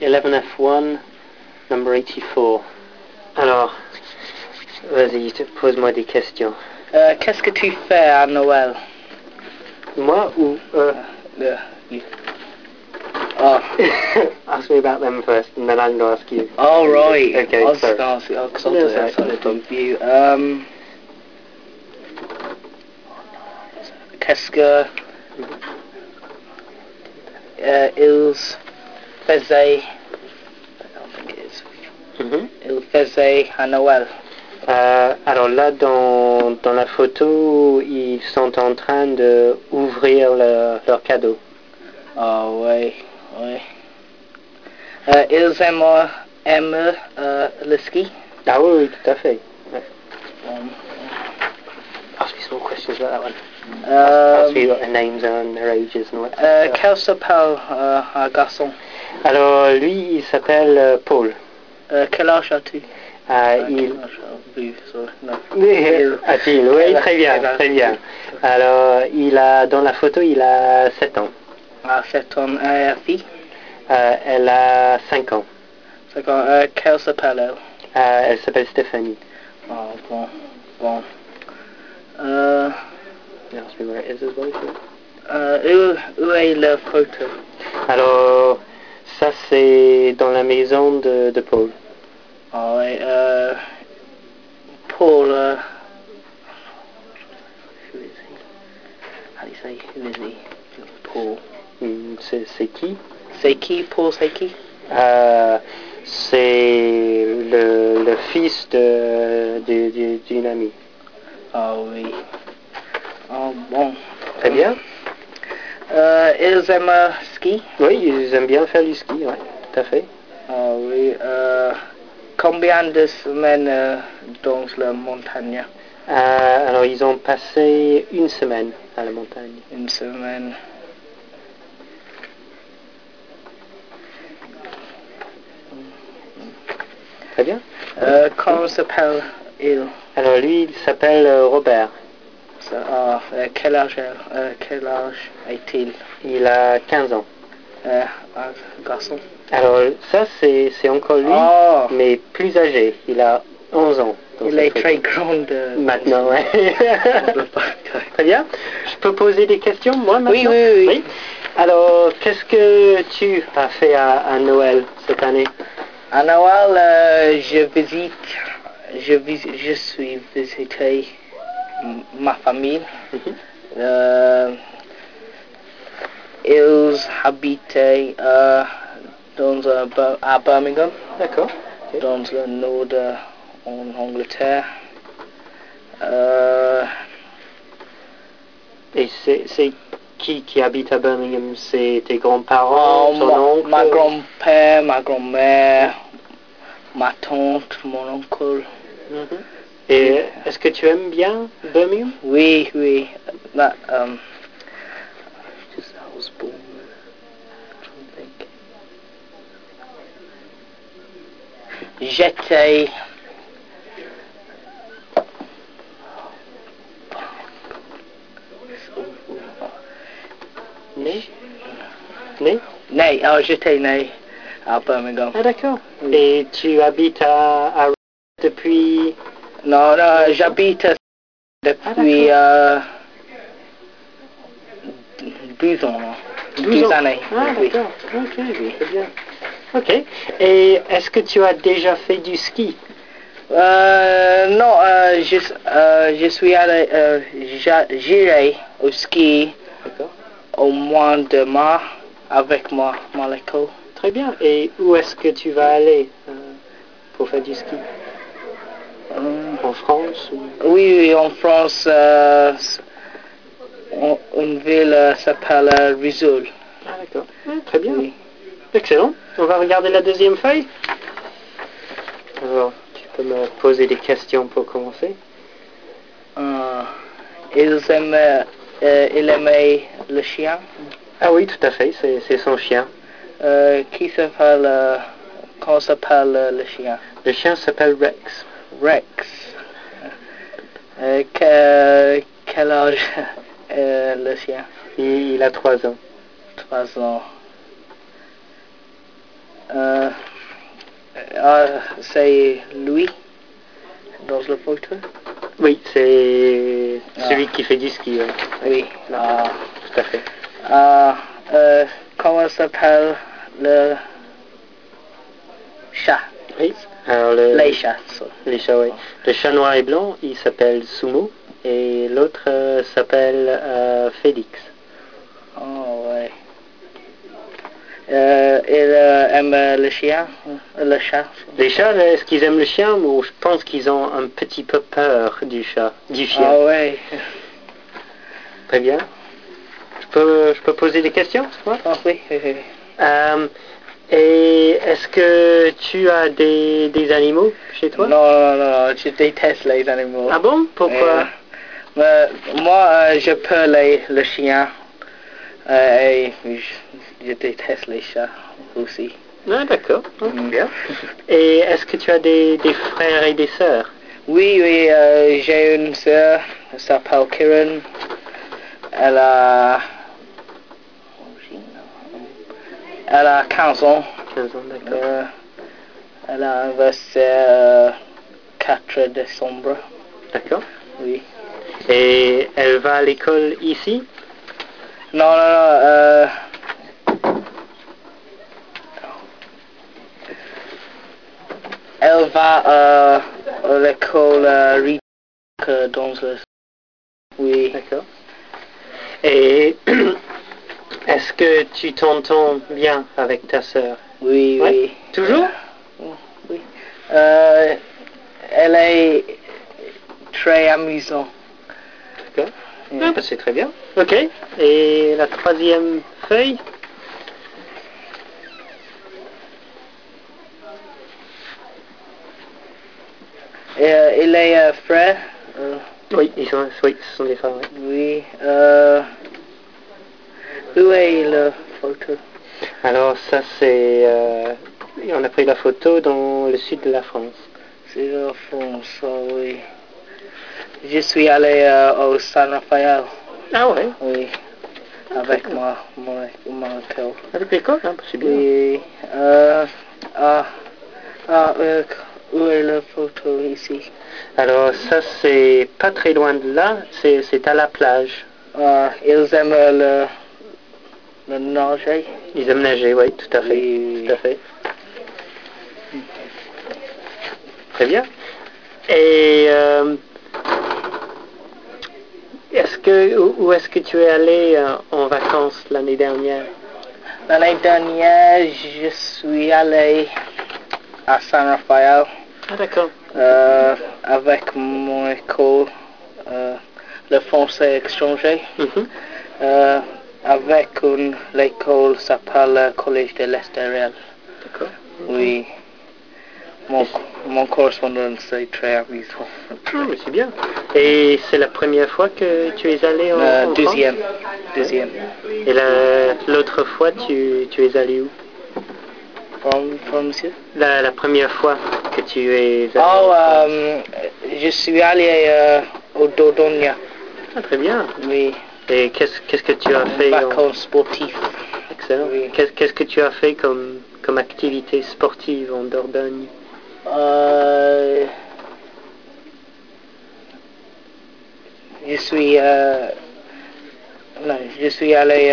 11F1, number 84. Alors, vas-y, pose-moi des questions. Qu'est-ce que tu fais à Noël? Moi ou You. Oh. Ask me about them first, and then I'm going to ask you. Oh, right. Okay, I was sorry. going to ask you, No, I sorry, thought no I'd problem. do you. Qu'est-ce que ils faisaient? I don't think it is. Ils faisaient à Noël. Alors là, dans la photo, ils sont en train d'ouvrir leur cadeau. Oh, oui, oui. Ils aiment le ski? Ah oui, oui, tout à fait. Ouais. Um, Ask me some more questions about that one. Ask me what their names are and their ages and what stuff. Quel s'appelle un garçon? Alors lui, il s'appelle Paul. Quel âge as-tu? Il... Non. A-t-il? Oui, très bien, très bien. Alors, dans la photo, il a 7 ans. Ah, 7 ans. La fille? Elle a 5 ans. Quelle s'appelle elle? Elle s'appelle Stéphanie. Oh, bon. Ask me where it is as well. Où est la photo? Alors, ça c'est dans la maison de Paul. Oh, Paul, who is he? How do you say, who is he? Paul. C'est qui? C'est qui, Paul, c'est qui? C'est le fils d'une amie. Oh oui. Oh bon. Très bien. Ils aiment ski? Oui, ils aiment bien faire du ski, oui, tout à fait. Oh oui. Combien de semaines dans la montagne? Alors, ils ont passé une semaine à la montagne. Une semaine. Très bien. Comment s'appelle-il? Alors, lui, il s'appelle Robert. Quel âge est-il? Il a 15 ans. Un garçon. Alors, ça, c'est encore lui, mais plus âgé. Il a 11 ans. Il est très grand. Maintenant, ouais. Très bien. Je peux poser des questions, moi, maintenant? Oui. Alors, qu'est-ce que tu as fait à Noël cette année? À Noël, je suis visité ma famille. Ils habitaient à Birmingham, D'accord. dans le nord en Angleterre. Et c'est qui habite à Birmingham? C'est tes grands-parents, ton oncle? Ma grand-père, ma grand-mère, ma tante, mon oncle. Et est-ce que tu aimes bien Birmingham? Oui. J'étais j'étais né à Birmingham. Ah d'accord. Et tu habites à depuis... Non, j'habite depuis 12 ans. 12 années. Ah oui. d'accord. Ok, très bien. Ok. Et est-ce que tu as déjà fait du ski? Non, je suis allé, j'irai au ski au mois de mars avec mon école. Très bien. Et où est-ce que tu vas aller pour faire du ski? En France ou... Oui, en France, une ville s'appelle Risoul. Ah d'accord. Très bien. Oui. Excellent. On va regarder la deuxième feuille. Alors, tu peux me poser des questions pour commencer. Il aimait le chien. Ah oui, tout à fait, c'est son chien. Comment s'appelle le chien? Le chien s'appelle Rex. Rex. Quel âge le chien? Il a 3 ans. 3 ans. C'est lui dans la photo? Oui, c'est celui qui fait du ski. Oui. Tout à fait. Comment s'appelle le chat? Oui. Alors Les chats. Les chats, oui. Le chat noir et blanc, il s'appelle Sumo et l'autre s'appelle Félix. Oh, ouais. Il aime le chien, le chat. Les chats, est-ce qu'ils aiment le chien ou je pense qu'ils ont un petit peu peur du chien. Ah ouais. Très bien. Je peux poser des questions? Ah oui. Et est-ce que tu as des animaux chez toi? Non, je déteste les animaux. Ah bon? Pourquoi? Moi, je peux le chien et je déteste les chats aussi. Ah d'accord, bien. Et est-ce que tu as des frères et des sœurs? Oui, j'ai une sœur, elle s'appelle Kiran. Elle a 15 ans. 15 ans, d'accord. Elle a anniversaire 4 décembre. D'accord. Oui. Et elle va à l'école ici? Non. Elle va à l'école dans le... Oui. D'accord. Et est-ce que tu t'entends bien avec ta sœur? Oui, Ouais? oui. Toujours? Oui. Elle est très amusante. D'accord. Ah, bah, c'est très bien. Ok. Et la troisième feuille? Il est frère. Oui, ce sont des frères. Oui. Où est la photo? Alors ça c'est... on a pris la photo dans le sud de la France. C'est la France, oui. Je suis allé au San Rafael. Ah ouais? Oui. Avec mon école. Avec l'école, hein, c'est bien. Oui. Où est la photo ici? Alors ça c'est pas très loin de là, c'est à la plage. Ils aiment le nager. Ils aiment nager, oui, tout à fait. Oui. Tout à fait. Très bien. Et où est-ce que tu es allé en vacances l'année dernière? L'année dernière, je suis allé à San Rafael. Ah d'accord. Avec mon école, le français échangé. Avec l'école s'appelle Collège de l'Estérel. D'accord. Oui. Mon correspondant, c'est très amusant. Ah, mais c'est bien. Et c'est la première fois que tu es allé en Deuxième. France? Deuxième. Et l'autre fois, tu es allé où? From monsieur? La première fois que tu es allé Oh, en France. je suis allé au Dordogne. Ah, très bien. Oui. Et qu'est-ce que tu as fait Vacances sportives. Excellent. Oui. Qu'est-ce que tu as fait comme activité sportive en Dordogne? Je suis allé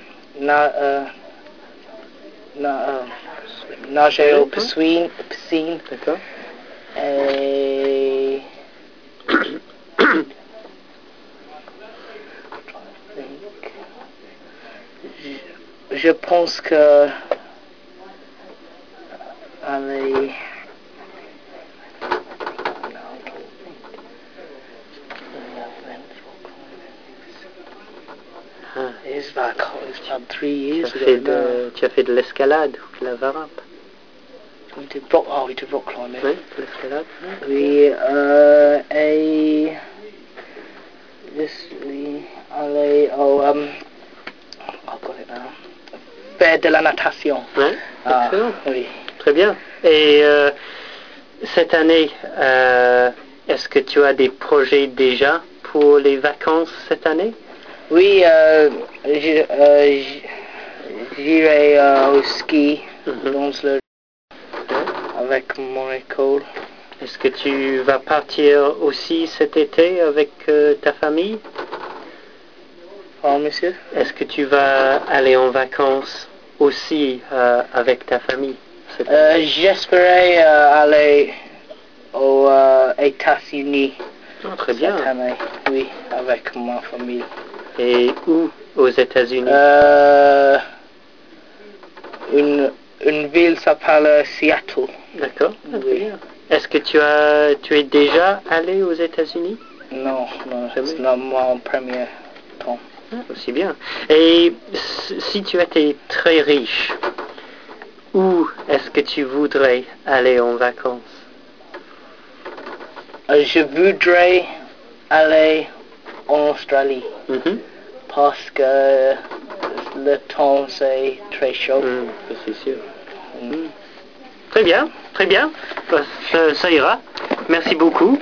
nager au piscine. D'accord. Et je pense que aller it's about 3 years ago. Tu as fait de l'escalade ou de la varap? We did rock climbing. Oui, de l'escalade. Oui, et je suis allé au I've got it now. Faire de la natation. Oui, excellent. Oui. Très bien. Et cette année, est-ce que tu as des projets déjà pour les vacances cette année? Oui, j'irai au ski dans le avec mon école. Est-ce que tu vas partir aussi cet été avec ta famille? Oh, monsieur? Est-ce que tu vas aller en vacances aussi avec ta famille? J'espérais aller aux États-Unis Très bien. cette année, oui, avec ma famille. Et où aux États-Unis? Une ville s'appelle Seattle. D'accord, Oui. très bien. Est-ce que tu es déjà allé aux États-Unis? Non, Jamais. c'est mon premier temps. Aussi bien. Et si tu étais très riche, où est-ce que tu voudrais aller en vacances? Je voudrais aller en Australie parce que le temps c'est très chaud. C'est sûr. Très bien, très bien. Ça ira. Merci beaucoup.